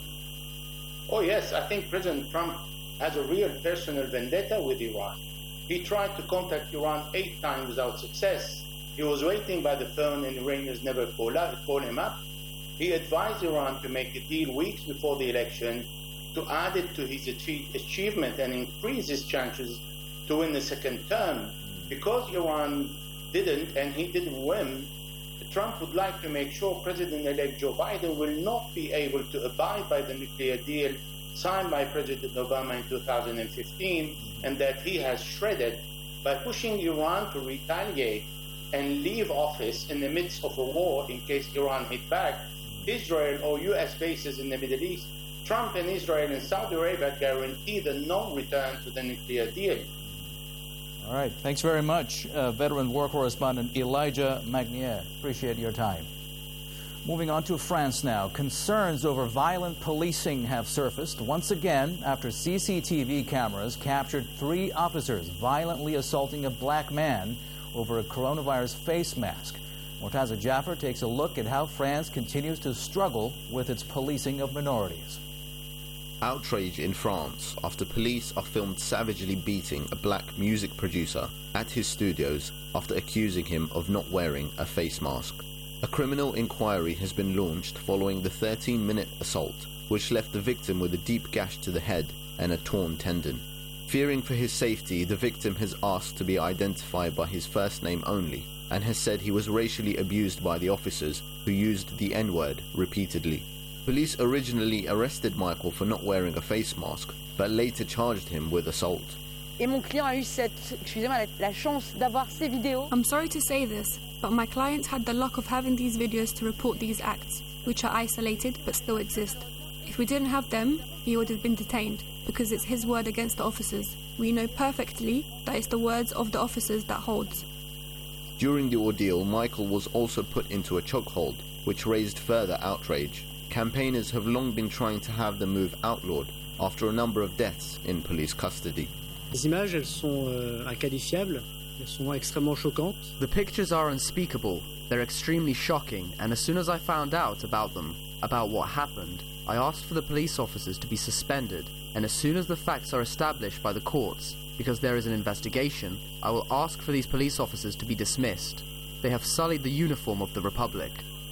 Oh, yes. I think President Trump has a real personal vendetta with Iran. He tried to contact Iran eight times without success. He was waiting by the phone and Iranians never called, out, called him up. He advised Iran to make a deal weeks before the election to add it to his achievement and increase his chances to win the second term. Because Iran didn't, and he didn't win, Trump would like to make sure President-elect Joe Biden will not be able to abide by the nuclear deal signed by President Obama in two thousand fifteen, and that he has shredded by pushing Iran to retaliate and leave office in the midst of a war in case Iran hit back. Israel or U S bases in the Middle East, Trump and Israel and Saudi Arabia guarantee the non-return to the nuclear deal. All right. Thanks very much, uh, veteran war correspondent Elijah Magnier. Appreciate your time. Moving on to France now. Concerns over violent policing have surfaced once again after C C T V cameras captured three officers violently assaulting a black man over a coronavirus face mask. Mortaza Jaffer takes a look at how France continues to struggle with its policing of minorities. Outrage in France after police are filmed savagely beating a black music producer at his studios after accusing him of not wearing a face mask. A criminal inquiry has been launched following the thirteen-minute assault, which left the victim with a deep gash to the head and a torn tendon. Fearing for his safety, the victim has asked to be identified by his first name only and has said he was racially abused by the officers who used the N-word repeatedly. Police originally arrested Michael for not wearing a face mask, but later charged him with assault. Et mon client a eu cette, excusez-moi, la chance d'avoir ces vidéos. I'm sorry to say this, but my client had the luck of having these videos to report these acts, which are isolated but still exist. If we didn't have them, he would have been detained, because it's his word against the officers. We know perfectly that it's the words of the officers that holds. During the ordeal, Michael was also put into a chokehold, which raised further outrage. Campaigners have long been trying to have the move outlawed after a number of deaths in police custody. Les images, elles sont euh, inqualifiables, elles sont extrêmement choquantes. The pictures are unspeakable, they're extremely shocking, and as soon as I found out about them, about what happened, I asked for the police officers to be suspended, and as soon as the facts are established by the courts, because there is an investigation, I will ask for these police officers to be dismissed. They have sullied the uniform of the Republic.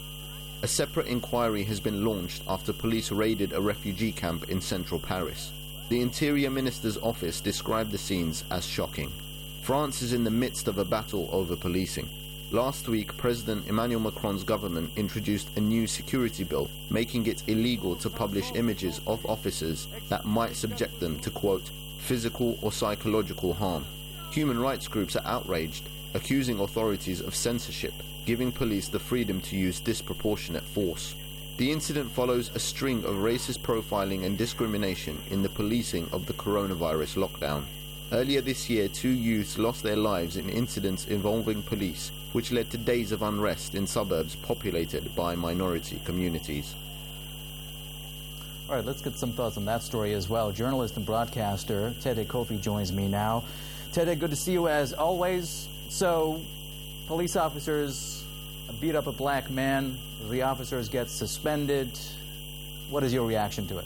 A separate inquiry has been launched after police raided a refugee camp in central Paris. The Interior Minister's office described the scenes as shocking. France is in the midst of a battle over policing. Last week, President Emmanuel Macron's government introduced a new security bill, making it illegal to publish images of officers that might subject them to, quote, physical or psychological harm. Human rights groups are outraged, accusing authorities of censorship, giving police the freedom to use disproportionate force. The incident follows a string of racist profiling and discrimination in the policing of the coronavirus lockdown. Earlier this year, two youths lost their lives in incidents involving police, which led to days of unrest in suburbs populated by minority communities. All right, let's get some thoughts on that story as well. Journalist and broadcaster Tede Kofi joins me now. Tede, good to see you as always. So, police officers beat up a black man. The officers get suspended. What is your reaction to it?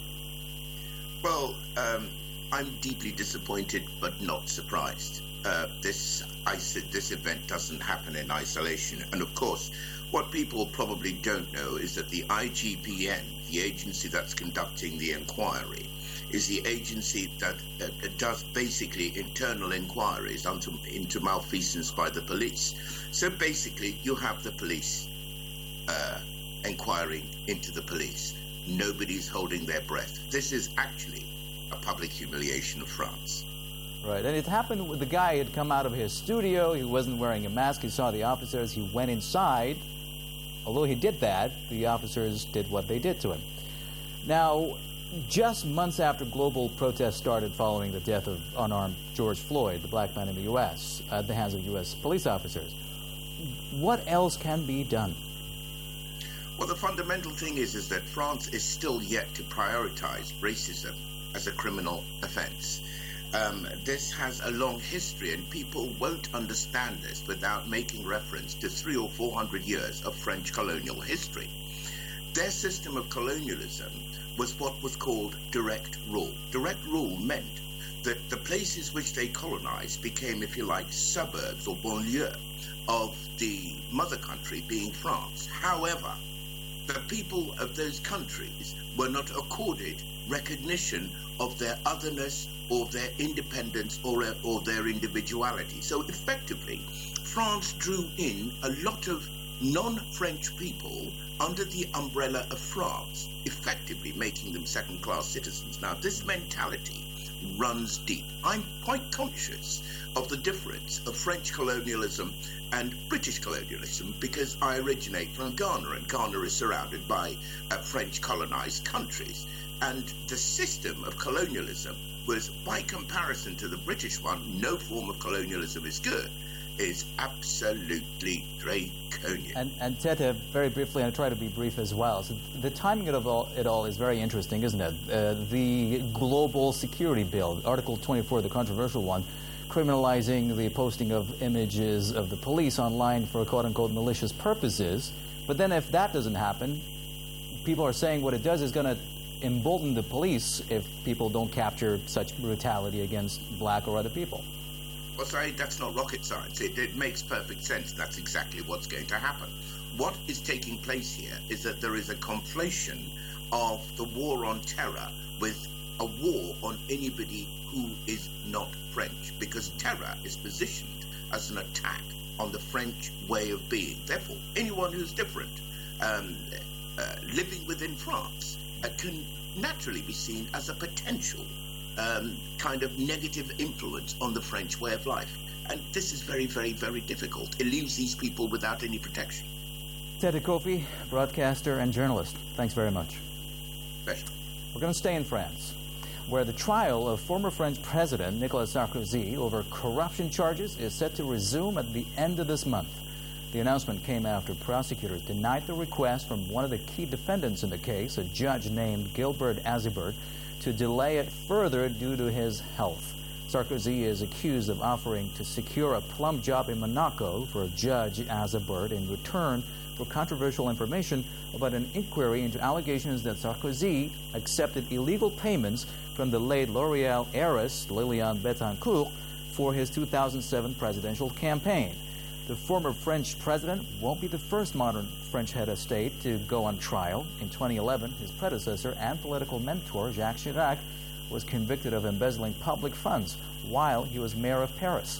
Well, um, I'm deeply disappointed but not surprised. Uh, this, I said, this event doesn't happen in isolation. And of course, what people probably don't know is that the I G P N, the agency that's conducting the inquiry, is the agency that uh, does basically internal inquiries into, into malfeasance by the police. So basically, you have the police uh, inquiring into the police. Nobody's holding their breath. This is actually a public humiliation of France. Right, and it happened with the guy who had come out of his studio. He wasn't wearing a mask. He saw the officers. He went inside. Although he did that, the officers did what they did to him. Now, just months after global protests started following the death of unarmed George Floyd, the black man in the U S, at the hands of U S police officers, what else can be done? Well, the fundamental thing is, is that France is still yet to prioritize racism as a criminal offense. Um, this has a long history, and people won't understand this without making reference to three or four hundred years of French colonial history. Their system of colonialism was what was called direct rule. Direct rule meant that the places which they colonized became, if you like, suburbs or banlieues of the mother country, being France. However, the people of those countries were not accorded recognition of their otherness or their independence or, or their individuality. So effectively, France drew in a lot of non-French people under the umbrella of France, effectively making them second-class citizens. Now, this mentality runs deep. I'm quite conscious of the difference of French colonialism and British colonialism because I originate from Ghana, and Ghana is surrounded by uh, French colonized countries. And the system of colonialism was, by comparison to the British one, no form of colonialism is good. is absolutely draconian. And, and Tete, very briefly, and I'll try to be brief as well. So the timing of all, it all is very interesting, isn't it? Uh, the Global Security Bill, Article twenty-four, the controversial one, criminalizing the posting of images of the police online for quote-unquote malicious purposes. But then if that doesn't happen, people are saying what it does is going to embolden the police if people don't capture such brutality against black or other people. Well, Saeed, that's not rocket science. It, it makes perfect sense. That's exactly what's going to happen. What is taking place here is that there is a conflation of the war on terror with a war on anybody who is not French, because terror is positioned as an attack on the French way of being. Therefore, anyone who's different, um, uh, living within France, uh, can naturally be seen as a potential Um, kind of negative influence on the French way of life. And this is very, very, very difficult. It leaves these people without any protection. Tete Kofi, broadcaster and journalist, thanks very much. Pleasure. We're going to stay in France, where the trial of former French President Nicolas Sarkozy over corruption charges is set to resume at the end of this month. The announcement came after prosecutors denied the request from one of the key defendants in the case, a judge named Gilbert Azibert, to delay it further due to his health. Sarkozy is accused of offering to secure a plum job in Monaco for Judge Azibert in return for controversial information about an inquiry into allegations that Sarkozy accepted illegal payments from the late L'Oréal heiress Liliane Bettencourt for his two thousand seven presidential campaign. The former French president won't be the first modern French head of state to go on trial. In twenty eleven, his predecessor and political mentor, Jacques Chirac, was convicted of embezzling public funds while he was mayor of Paris.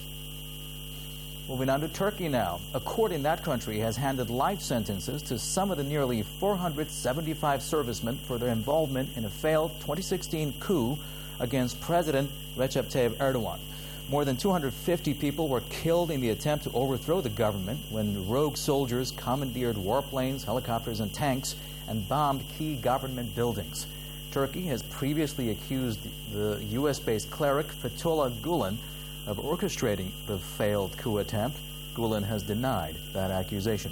Moving on to Turkey now. A court in that country has handed life sentences to some of the nearly four hundred seventy-five servicemen for their involvement in a failed twenty sixteen coup against President Recep Tayyip Erdogan. More than two hundred fifty people were killed in the attempt to overthrow the government when rogue soldiers commandeered warplanes, helicopters, and tanks and bombed key government buildings. Turkey has previously accused the U S-based cleric Fethullah Gulen of orchestrating the failed coup attempt. Gulen has denied that accusation.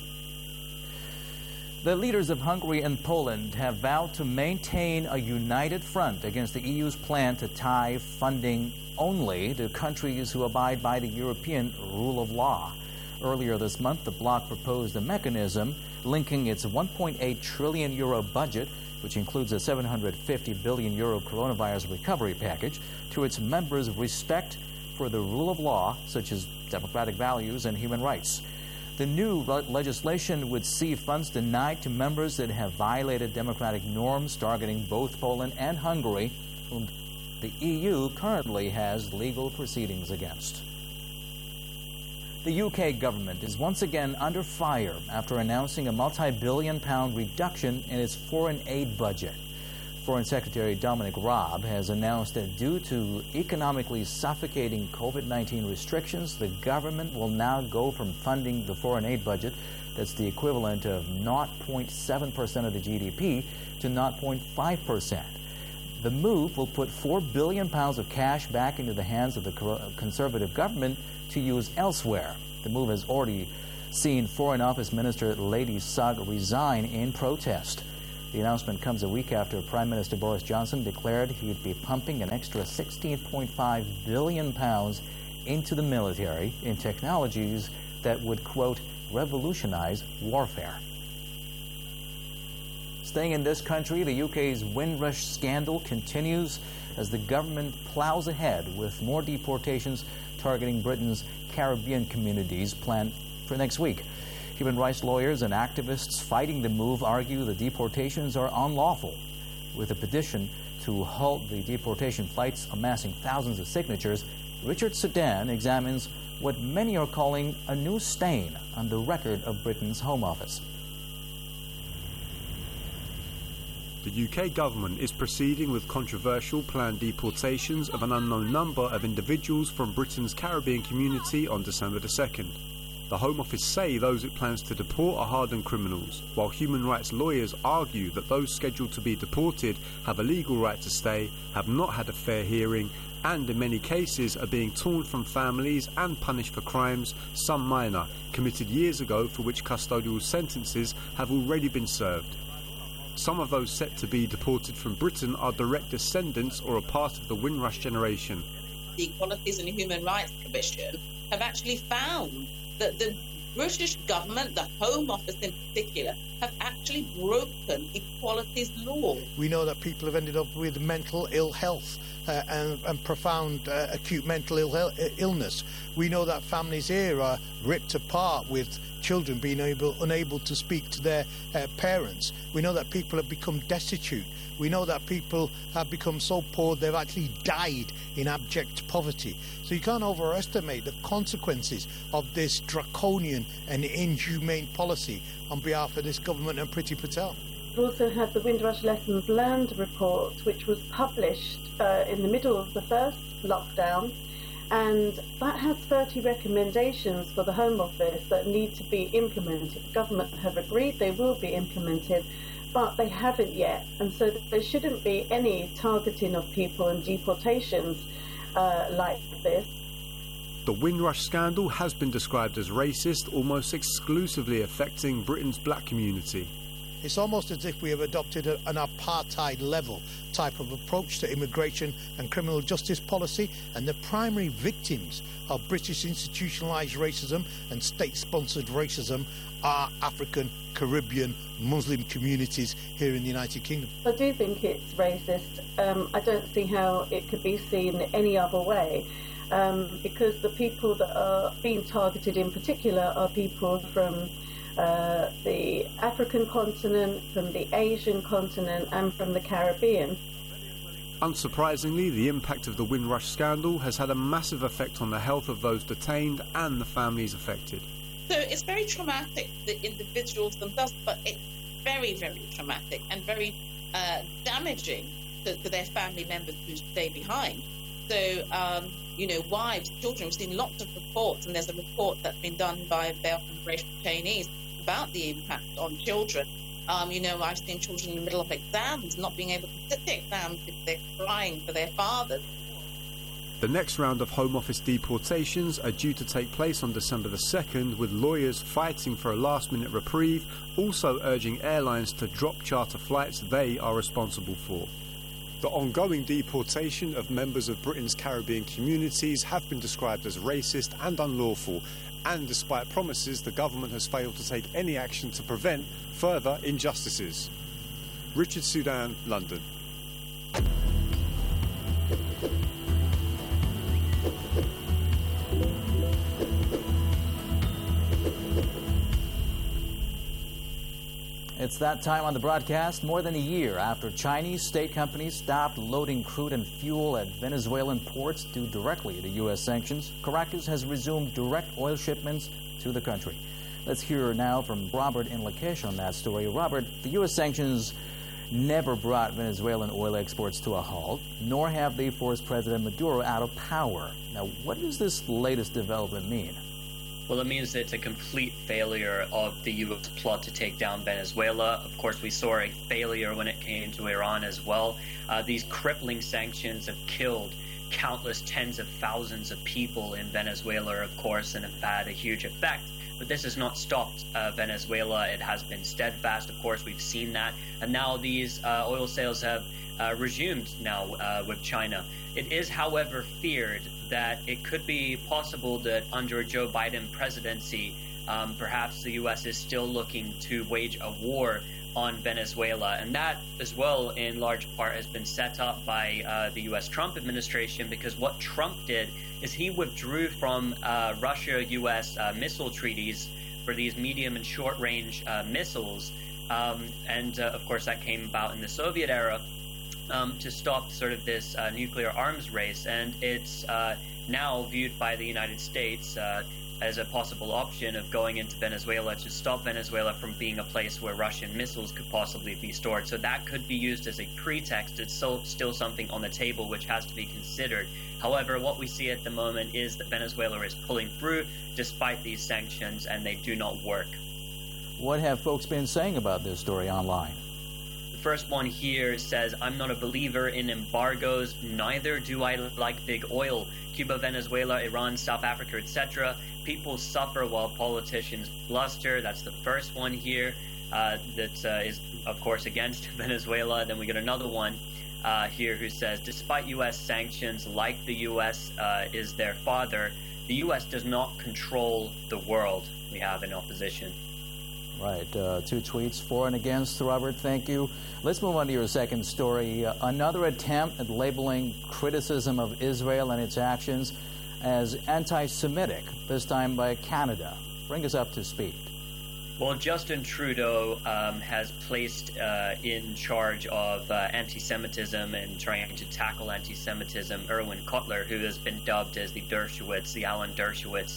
The leaders of Hungary and Poland have vowed to maintain a united front against the E U's plan to tie funding only to countries who abide by the European rule of law. Earlier this month, the bloc proposed a mechanism linking its one point eight trillion euro budget, which includes a seven hundred fifty billion euro coronavirus recovery package, to its members' respect for the rule of law, such as democratic values and human rights. The new legislation would see funds denied to members that have violated democratic norms, targeting both Poland and Hungary, whom the E U currently has legal proceedings against. The U K government is once again under fire after announcing a multi-billion pound reduction in its foreign aid budget. Foreign Secretary Dominic Raab has announced that due to economically suffocating COVID nineteen restrictions, the government will now go from funding the foreign aid budget, that's the equivalent of zero point seven percent of the G D P, to zero point five percent. The move will put four billion pounds of cash back into the hands of the Conservative government to use elsewhere. The move has already seen Foreign Office Minister Lady Sugg resign in protest. The announcement comes a week after Prime Minister Boris Johnson declared he'd be pumping an extra sixteen point five billion pounds into the military in technologies that would, quote, revolutionize warfare. Staying in this country, the U K's Windrush scandal continues as the government plows ahead with more deportations targeting Britain's Caribbean communities planned for next week. Human rights lawyers and activists fighting the move argue the deportations are unlawful. With a petition to halt the deportation flights amassing thousands of signatures, Richard Sudan examines what many are calling a new stain on the record of Britain's Home Office. The U K government is proceeding with controversial planned deportations of an unknown number of individuals from Britain's Caribbean community on December the second. The Home Office say those it plans to deport are hardened criminals, while human rights lawyers argue that those scheduled to be deported have a legal right to stay, have not had a fair hearing, and in many cases are being torn from families and punished for crimes, some minor, committed years ago for which custodial sentences have already been served. Some of those set to be deported from Britain are direct descendants or a part of the Windrush generation. The Equalities and Human Rights Commission have actually found that the British government, the Home Office in particular, have actually broken equalities law. We know that people have ended up with mental ill health uh, and, and profound uh, acute mental Ill illness. We know that families here are ripped apart with children being able, unable to speak to their uh, parents. We know that people have become destitute. We know that people have become so poor they've actually died in abject poverty. So you can't overestimate the consequences of this draconian and inhumane policy on behalf of this government and Priti Patel. We've also had the Windrush Lessons Learned report, which was published uh, in the middle of the first lockdown, and that has thirty recommendations for the Home Office that need to be implemented. The government have agreed they will be implemented, but they haven't yet, and so there shouldn't be any targeting of people and deportations uh, like this. The Windrush scandal has been described as racist, almost exclusively affecting Britain's black community. It's almost as if we have adopted a, an apartheid-level type of approach to immigration and criminal justice policy, and the primary victims of British institutionalised racism and state-sponsored racism are African, Caribbean, Muslim communities here in the United Kingdom. I do think it's racist. Um, I don't see how it could be seen any other way, um, because the people that are being targeted in particular are people from uh, the African continent, from the Asian continent and from the Caribbean. Unsurprisingly, the impact of the Windrush scandal has had a massive effect on the health of those detained and the families affected. So it's very traumatic for the individuals themselves, but it's very, very traumatic and very uh, damaging to, to their family members who stay behind. So, um, you know, wives, children, we've seen lots of reports, and there's a report that's been done by Bail for Immigration Detainees about the impact on children. Um, you know, I've seen children in the middle of exams not being able to sit the exams because they're crying for their fathers. The next round of Home Office deportations are due to take place on December the second, with lawyers fighting for a last-minute reprieve, also urging airlines to drop charter flights they are responsible for. The ongoing deportation of members of Britain's Caribbean communities have been described as racist and unlawful, and despite promises, the government has failed to take any action to prevent further injustices. Richard Sudan, London. It's that time on the broadcast. More than a year after Chinese state companies stopped loading crude and fuel at Venezuelan ports due directly to U S sanctions, Caracas has resumed direct oil shipments to the country. Let's hear now from Robert in Lakesh on that story. Robert, the U S sanctions never brought Venezuelan oil exports to a halt, nor have they forced President Maduro out of power. Now, what does this latest development mean? Well, it means that it's a complete failure of the U S plot to take down Venezuela. Of course, we saw a failure when it came to Iran as well. Uh, these crippling sanctions have killed countless tens of thousands of people in Venezuela, of course, and have had a huge effect. But this has not stopped uh, Venezuela. It has been steadfast. Of course, we've seen that. And now these uh, oil sales have uh, resumed now uh, with China. It is, however, feared that it could be possible that under a Joe Biden presidency, um, perhaps the U S is still looking to wage a war on Venezuela. And that, as well, in large part, has been set up by uh, the U S Trump administration, because what Trump did is he withdrew from uh, Russia-U S uh, missile treaties for these medium and short-range uh, missiles. Um, and, uh, of course, that came about in the Soviet era. Um, to stop sort of this uh, nuclear arms race, and it's uh, now viewed by the United States uh, as a possible option of going into Venezuela to stop Venezuela from being a place where Russian missiles could possibly be stored. So that could be used as a pretext. It's so, still something on the table which has to be considered. However, what we see at the moment is that Venezuela is pulling through despite these sanctions, and they do not work. What have folks been saying about this story online? first one here says, I'm not a believer in embargoes, neither do I like big oil. Cuba, Venezuela, Iran, South Africa, et cetera. People suffer while politicians bluster. That's the first one here uh, that uh, is, of course, against Venezuela. Then we get another one uh, here who says, despite U S sanctions, like the U S uh, is their father, the U S does not control the world. We have in opposition. Right. Uh, two tweets for and against. Robert, thank you. Let's move on to your second story. Uh, another attempt at labeling criticism of Israel and its actions as anti-Semitic, this time by Canada. Bring us up to speed. Well, Justin Trudeau um, has placed uh, in charge of uh, anti-Semitism and trying to tackle anti-Semitism Irwin Cotler, who has been dubbed as the Dershowitz, the Alan Dershowitz